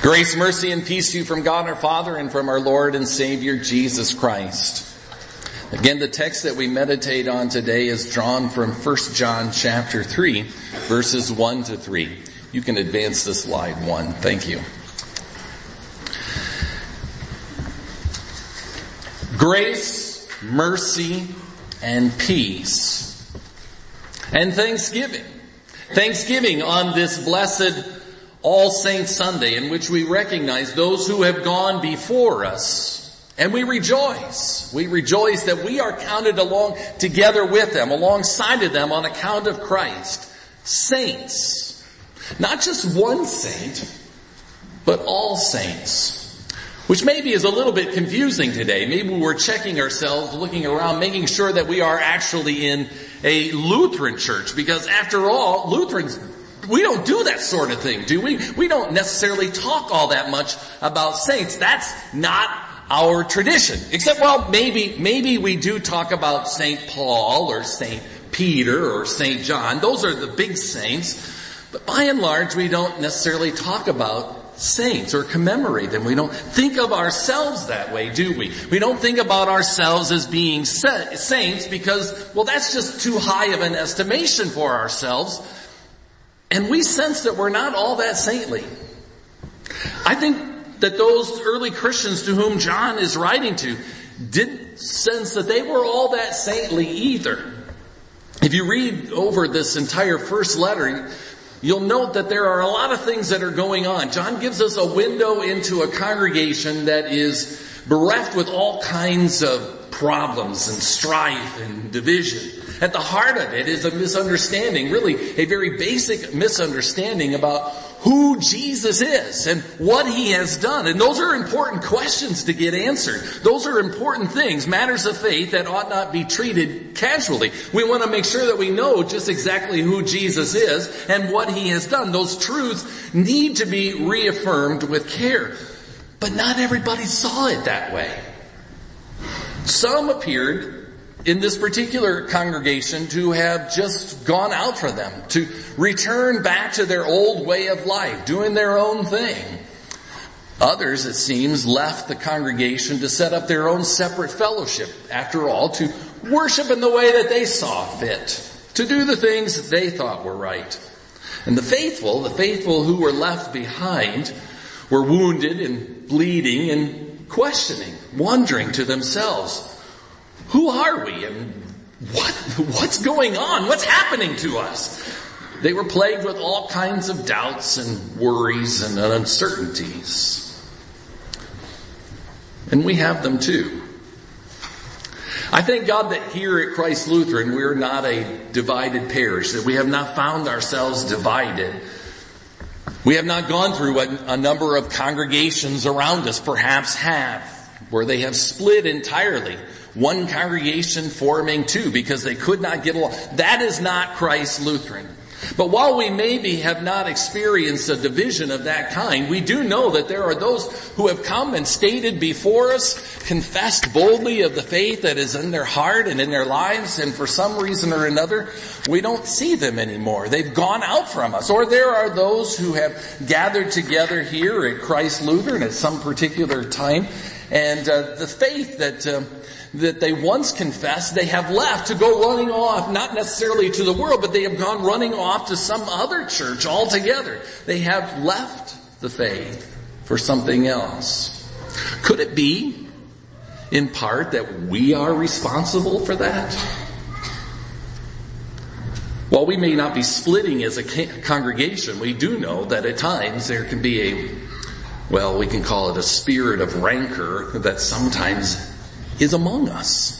Grace, mercy, and peace to you from God our Father and from our Lord and Savior Jesus Christ. Again, the text that we meditate on today is drawn from 1 John chapter 3, verses 1 to 3. You can advance the slide 1. Thank you. Grace, mercy, and peace. And thanksgiving. Thanksgiving on this blessed All Saints Sunday, in which we recognize those who have gone before us, and we rejoice. We rejoice that we are counted along together with them, alongside of them on account of Christ. Saints. Not just one saint, but all saints. Which maybe is a little bit confusing today. Maybe we're checking ourselves, looking around, making sure that we are actually in a Lutheran church. Because after all, Lutherans, we don't do that sort of thing, do we? We don't necessarily talk all that much about saints. That's not our tradition. Except, well, maybe we do talk about St. Paul or St. Peter or St. John. Those are the big saints. But by and large, we don't necessarily talk about saints or commemorate them. We don't think of ourselves that way, do we? We don't think about ourselves as being saints because, well, that's just too high of an estimation for ourselves. And we sense that we're not all that saintly. I think that those early Christians to whom John is writing to didn't sense that they were all that saintly either. If you read over this entire first letter, you'll note that there are a lot of things that are going on. John gives us a window into a congregation that is bereft with all kinds of problems and strife and division. At the heart of it is a misunderstanding, really a very basic misunderstanding about who Jesus is and what he has done. And those are important questions to get answered. Those are important things, matters of faith that ought not be treated casually. We want to make sure that we know just exactly who Jesus is and what he has done. Those truths need to be reaffirmed with care. But not everybody saw it that way. Some appeared in this particular congregation to have just gone out for them, to return back to their old way of life, doing their own thing. Others, it seems, left the congregation to set up their own separate fellowship, after all, to worship in the way that they saw fit, to do the things that they thought were right. And the faithful who were left behind were wounded and bleeding and questioning, wondering to themselves, who are we and what's going on? What's happening to us? They were plagued with all kinds of doubts and worries and uncertainties. And we have them too. I thank God that here at Christ Lutheran we're not a divided parish, that we have not found ourselves divided. We have not gone through what a number of congregations around us perhaps have, where they have split entirely. One congregation forming two because they could not get along. That is not Christ Lutheran. But while we maybe have not experienced a division of that kind, we do know that there are those who have come and stated before us, confessed boldly of the faith that is in their heart and in their lives, and for some reason or another, we don't see them anymore. They've gone out from us. Or there are those who have gathered together here at Christ Lutheran at some particular time, and the faith that they once confessed, they have left to go running off, not necessarily to the world, but they have gone running off to some other church altogether. They have left the faith for something else. Could it be, in part, that we are responsible for that? While we may not be splitting as a congregation, we do know that at times there can be we can call it a spirit of rancor that sometimes is among us.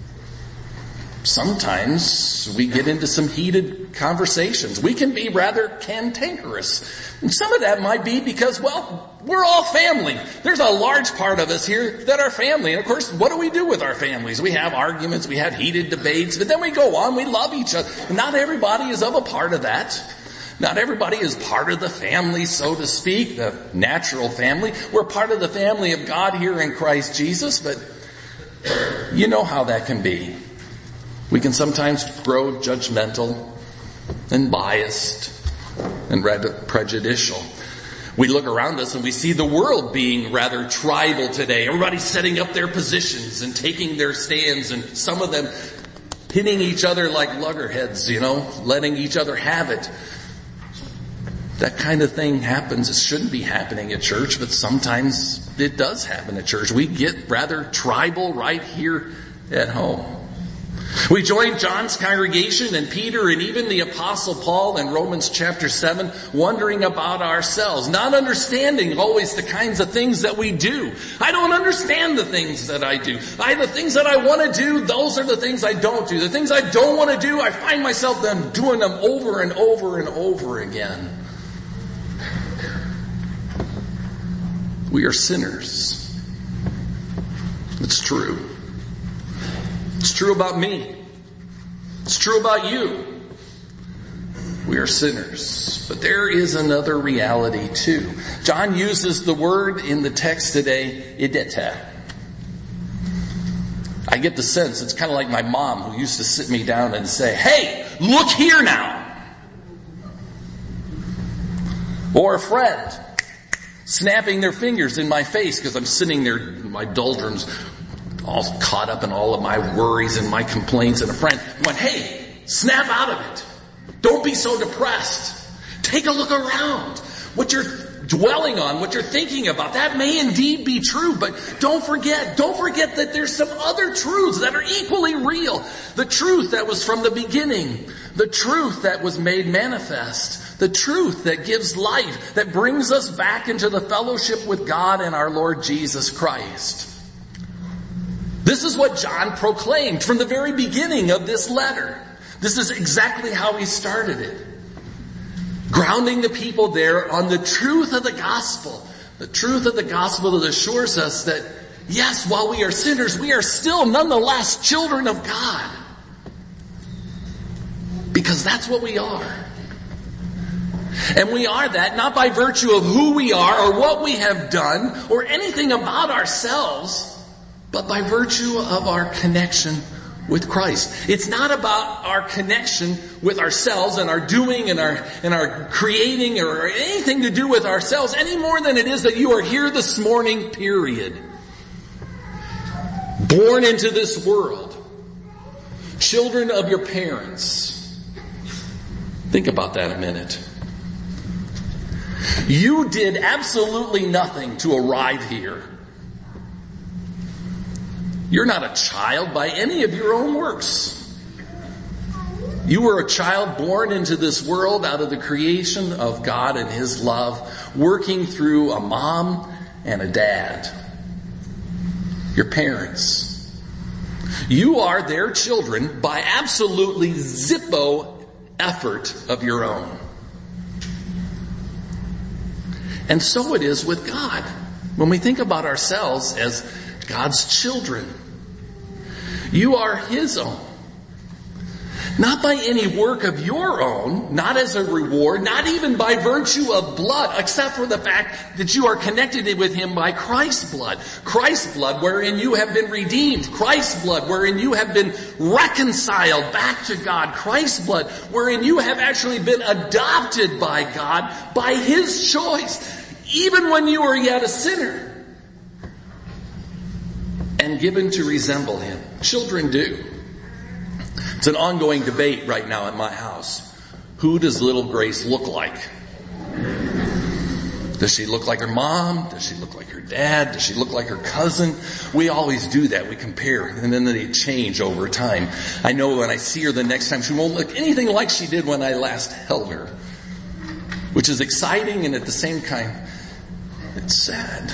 Sometimes we get into some heated conversations. We can be rather cantankerous. And some of that might be because, we're all family. There's a large part of us here that are family. And of course, what do we do with our families? We have arguments, we have heated debates, but then we go on, we love each other. Not everybody is of a part of that. Not everybody is part of the family, so to speak, the natural family. We're part of the family of God here in Christ Jesus, but you know how that can be. We can sometimes grow judgmental and biased and rather prejudicial. We look around us and we see the world being rather tribal today. Everybody's setting up their positions and taking their stands, and some of them hitting each other like luggerheads, letting each other have it. That kind of thing happens. It shouldn't be happening at church, but sometimes it does happen at church. We get rather tribal right here at home. We join John's congregation and Peter and even the Apostle Paul in Romans chapter 7, wondering about ourselves, not understanding always the kinds of things that we do. I don't understand the things that I do. The things that I want to do, those are the things I don't do. The things I don't want to do, I find myself doing them over and over and over again. We are sinners. It's true. It's true about me. It's true about you. We are sinners. But there is another reality too. John uses the word in the text today, ideta. I get the sense it's kind of like my mom who used to sit me down and say, "Hey, look here now." Or a friend snapping their fingers in my face because I'm sitting there in my doldrums, all caught up in all of my worries and my complaints, and a friend went, "Hey, snap out of it. Don't be so depressed. Take a look around. What you're dwelling on, what you're thinking about, that may indeed be true, but don't forget that there's some other truths that are equally real. The truth that was from the beginning, the truth that was made manifest, the truth that gives life, that brings us back into the fellowship with God and our Lord Jesus Christ." This is what John proclaimed from the very beginning of this letter. This is exactly how he started it. Grounding the people there on the truth of the gospel. The truth of the gospel that assures us that, yes, while we are sinners, we are still nonetheless children of God. Because that's what we are. And we are that not by virtue of who we are or what we have done or anything about ourselves, but by virtue of our connection with Christ. It's not about our connection with ourselves and our doing and our creating or anything to do with ourselves any more than it is that you are here this morning, period. Born into this world. Children of your parents. Think about that a minute. You did absolutely nothing to arrive here. You're not a child by any of your own works. You were a child born into this world out of the creation of God and His love, working through a mom and a dad. Your parents. You are their children by absolutely zippo effort of your own. And so it is with God. When we think about ourselves as God's children, you are His own. Not by any work of your own, not as a reward, not even by virtue of blood, except for the fact that you are connected with Him by Christ's blood. Christ's blood wherein you have been redeemed. Christ's blood wherein you have been reconciled back to God. Christ's blood wherein you have actually been adopted by God by His choice, even when you were yet a sinner, and given to resemble Him. Children do. It's an ongoing debate right now at my house. Who does little Grace look like? Does she look like her mom? Does she look like her dad? Does she look like her cousin? We always do that. We compare, and then they change over time. I know when I see her the next time, she won't look anything like she did when I last held her. Which is exciting, and at the same time, it's sad.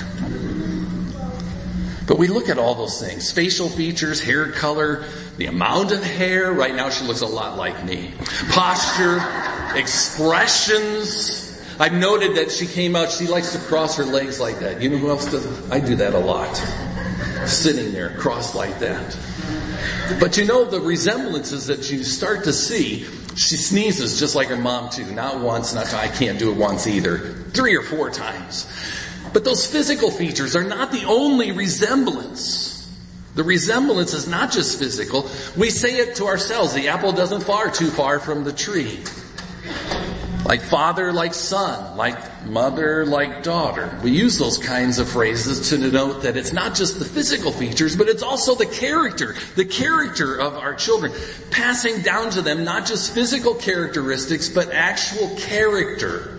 But we look at all those things. Facial features, hair color, the amount of hair. Right now she looks a lot like me. Posture, expressions. I've noted that she came out, she likes to cross her legs like that. You know who else does it? I do that a lot. Sitting there, crossed like that. But you know the resemblances that you start to see. She sneezes just like her mom too. Not once, I can't do it once either. 3 or 4 times. But those physical features are not the only resemblance. The resemblance is not just physical. We say it to ourselves. The apple doesn't fall too far from the tree. Like father, like son, like mother, like daughter. We use those kinds of phrases to denote that it's not just the physical features, but it's also the character of our children. Passing down to them not just physical characteristics, but actual character.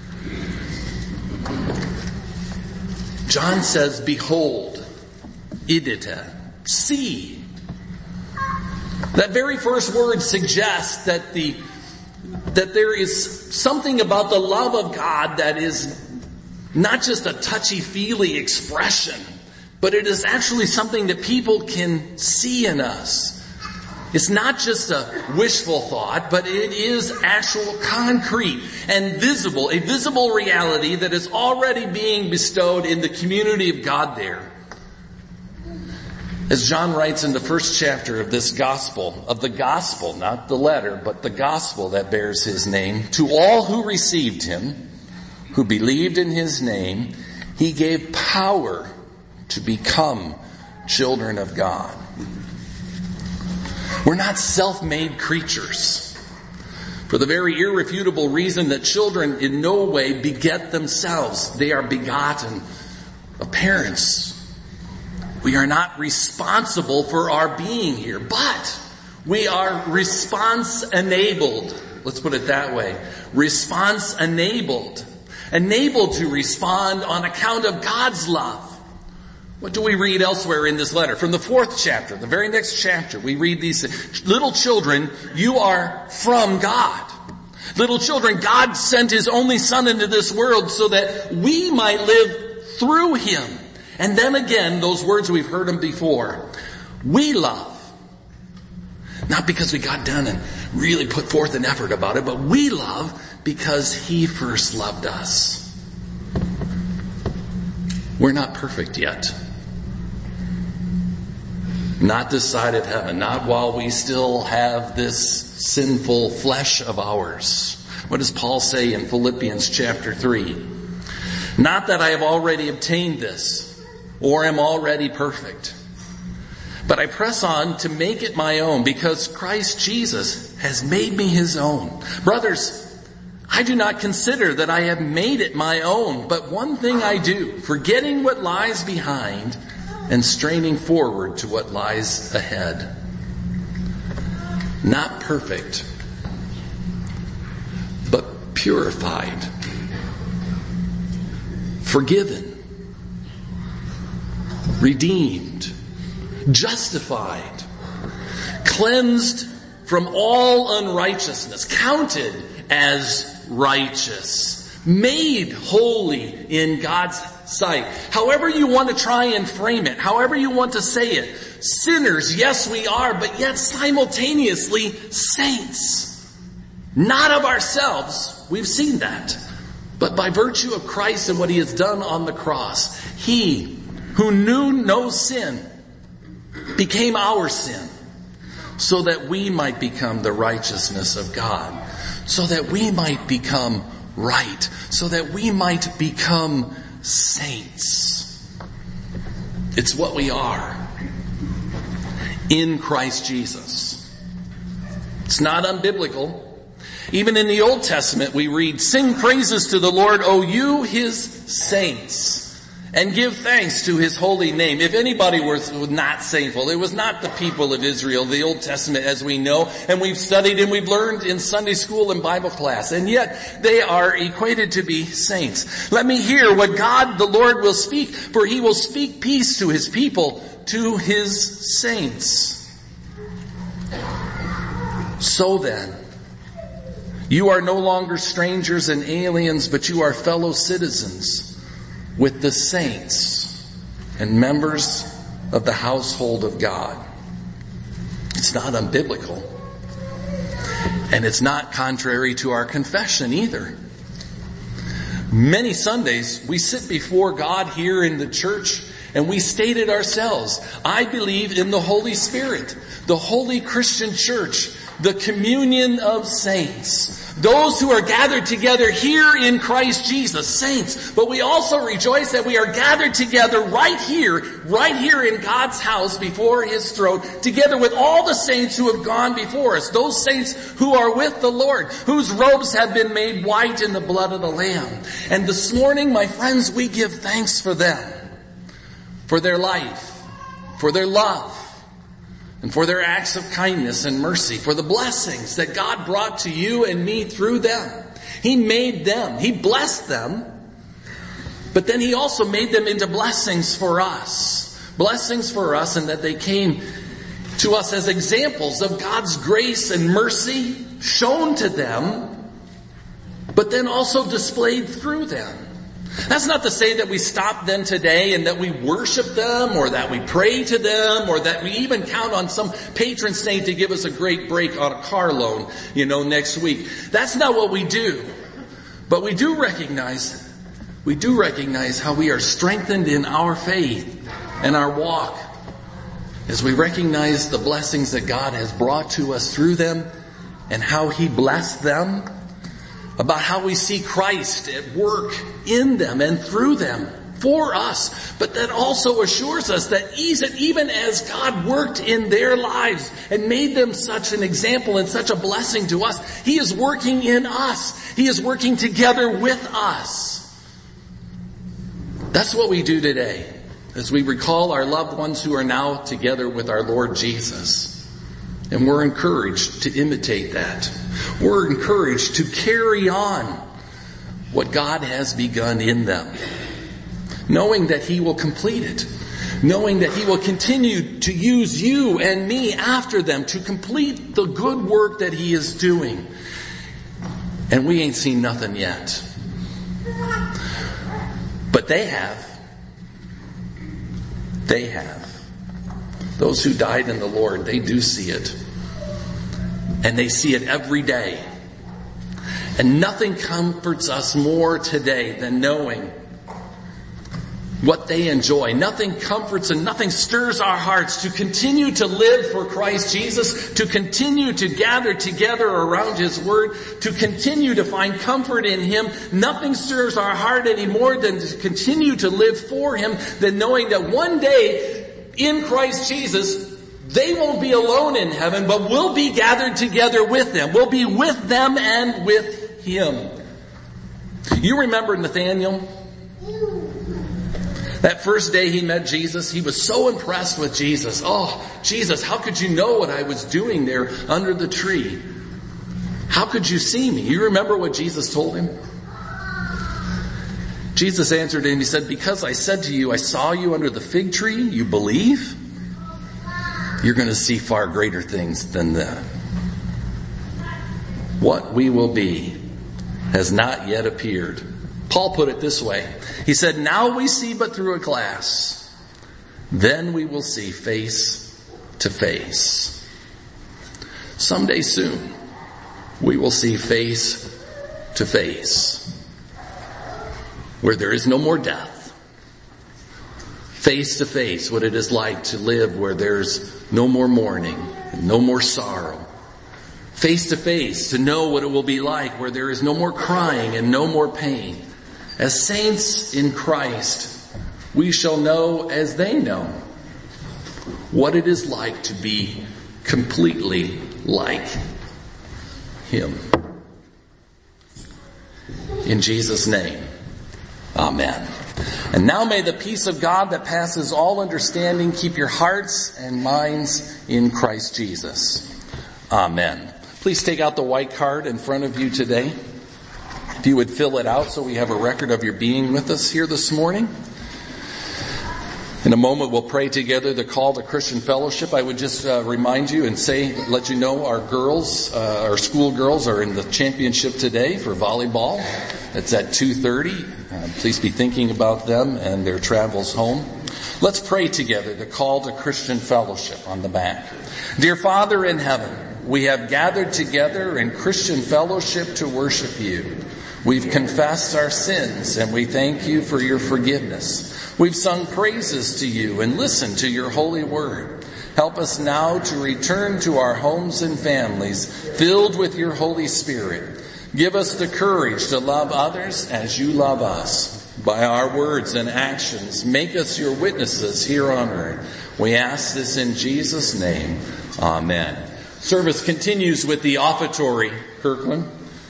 John says, behold, idita, see. That very first word suggests that there is something about the love of God that is not just a touchy-feely expression, but it is actually something that people can see in us. It's not just a wishful thought, but it is actual concrete and visible, a visible reality that is already being bestowed in the community of God there. As John writes in the first chapter of this gospel, not the letter, but the gospel that bears his name, to all who received him, who believed in his name, he gave power to become children of God. We're not self-made creatures. For the very irrefutable reason that children in no way beget themselves. They are begotten of parents. We are not responsible for our being here, but we are response-enabled. Let's put it that way. Response-enabled. Enabled to respond on account of God's love. What do we read elsewhere in this letter? From the 4th chapter, the very next chapter, we read these things. Little children, you are from God. Little children, God sent his only Son into this world so that we might live through him. And then again, those words we've heard them before. We love. Not because we got done and really put forth an effort about it, but we love because he first loved us. We're not perfect yet. Not this side of heaven. Not while we still have this sinful flesh of ours. What does Paul say in Philippians chapter 3? Not that I have already obtained this, or am already perfect. But I press on to make it my own, because Christ Jesus has made me his own. Brothers, I do not consider that I have made it my own, but one thing I do, forgetting what lies behind and straining forward to what lies ahead. Not perfect, but purified, forgiven, redeemed, justified, cleansed from all unrighteousness, counted as righteous, made holy in God's sight. However you want to try and frame it, however you want to say it, sinners, yes we are, but yet simultaneously saints. Not of ourselves, we've seen that, but by virtue of Christ and what he has done on the cross. He who knew no sin became our sin, so that we might become the righteousness of God, so that we might become right, so that we might become saints. It's what we are in Christ Jesus. It's not unbiblical. Even in the Old Testament we read, sing praises to the Lord, O you his saints, and give thanks to his holy name. If anybody was not thankful, it was not the people of Israel, the Old Testament as we know, and we've studied and we've learned in Sunday school and Bible class, and yet they are equated to be saints. Let me hear what God the Lord will speak, for he will speak peace to his people, to his saints. So then, you are no longer strangers and aliens, but you are fellow citizens with the saints and members of the household of God. It's not unbiblical. And it's not contrary to our confession either. Many Sundays we sit before God here in the church and we state it ourselves. I believe in the Holy Spirit, the Holy Christian Church, the communion of saints. Those who are gathered together here in Christ Jesus, saints. But we also rejoice that we are gathered together right here in God's house before His throne, together with all the saints who have gone before us. Those saints who are with the Lord, whose robes have been made white in the blood of the Lamb. And this morning, my friends, we give thanks for them, for their life, for their love, and for their acts of kindness and mercy, for the blessings that God brought to you and me through them. He made them. He blessed them. But then He also made them into blessings for us. Blessings for us, and that they came to us as examples of God's grace and mercy shown to them, but then also displayed through them. That's not to say that we stop then today and that we worship them or that we pray to them or that we even count on some patron saint to give us a great break on a car loan, next week. That's not what we do. But we do recognize how we are strengthened in our faith and our walk as we recognize the blessings that God has brought to us through them and how He blessed them. About how we see Christ at work in them and through them for us. But that also assures us that even as God worked in their lives and made them such an example and such a blessing to us, He is working in us. He is working together with us. That's what we do today as we recall our loved ones who are now together with our Lord Jesus. And we're encouraged to imitate that. We're encouraged to carry on what God has begun in them, knowing that He will complete it, knowing that He will continue to use you and me after them to complete the good work that He is doing. And we ain't seen nothing yet. But they have. They have. Those who died in the Lord, they do see it. And they see it every day. And nothing comforts us more today than knowing what they enjoy. Nothing comforts and nothing stirs our hearts to continue to live for Christ Jesus, to continue to gather together around His Word, to continue to find comfort in Him. Nothing stirs our heart any more than to continue to live for Him, than knowing that one day in Christ Jesus, they won't be alone in heaven, but we'll be gathered together with them. We'll be with them and with Him. You remember Nathanael? That first day he met Jesus, he was so impressed with Jesus. Oh, Jesus, how could you know what I was doing there under the tree? How could you see me? You remember what Jesus told him? Jesus answered him, He said, because I said to you, I saw you under the fig tree, you believe? You're going to see far greater things than that. What we will be has not yet appeared. Paul put it this way. He said, now we see but through a glass. Then we will see face to face. Someday soon, we will see face to face. Where there is no more death. Face to face, what it is like to live where there's no more mourning, and no more sorrow. Face to face, to know what it will be like where there is no more crying and no more pain. As saints in Christ, we shall know as they know what it is like to be completely like Him. In Jesus' name, amen. And now may the peace of God that passes all understanding keep your hearts and minds in Christ Jesus. Amen. Please take out the white card in front of you today. If you would fill it out so we have a record of your being with us here this morning. In a moment we'll pray together the call to Christian fellowship. I would just remind you and let you know our girls, our school girls are in the championship today for volleyball. It's at 2:30. Please be thinking about them and their travels home. Let's pray together the call to Christian fellowship on the back. Dear Father in heaven, we have gathered together in Christian fellowship to worship you. We've confessed our sins and we thank you for your forgiveness. We've sung praises to you and listened to your holy word. Help us now to return to our homes and families filled with your Holy Spirit. Give us the courage to love others as you love us. By our words and actions, make us your witnesses here on earth. We ask this in Jesus' name. Amen. Service continues with the offertory. Kirkland.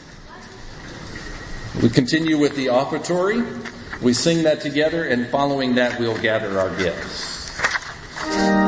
We continue with the offertory. We sing that together, and following that, we'll gather our gifts.